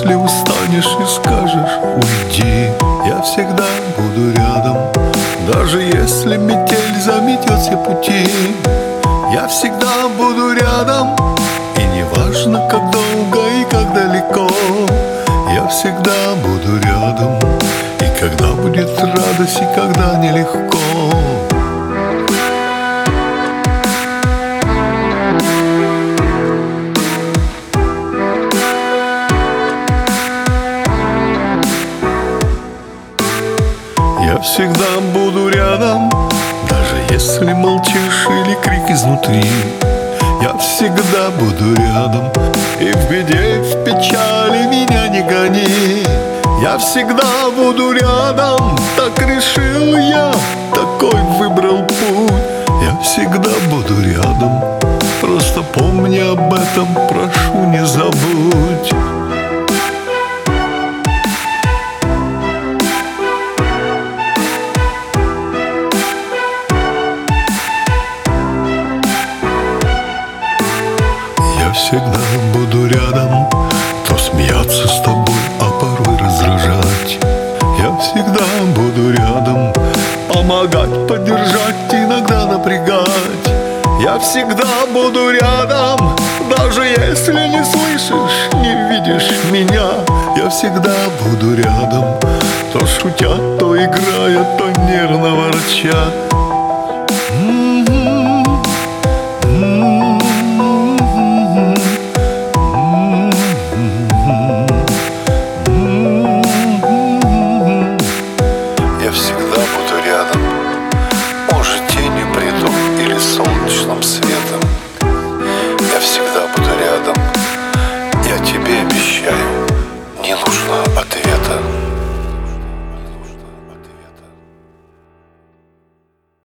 если устанешь и скажешь уйди, я всегда буду рядом. Даже если метель заметет все пути, я всегда буду рядом. И не важно, как долго и как далеко, я всегда буду рядом. И когда будет радость, и когда нелегко. Я всегда буду рядом, даже если молчишь или крик изнутри. Я всегда буду рядом, и в беде, и в печали меня не гони. Я всегда буду рядом, так решил я, такой выбрал путь. Я всегда буду рядом, просто помни об этом, прошу, не забудь. Я всегда буду рядом, то смеяться с тобой, а порой раздражать. Я всегда буду рядом, помогать, поддержать, иногда напрягать. Я всегда буду рядом, даже если не слышишь, не видишь меня. Я всегда буду рядом, то шутя, то играя, то нервно ворча.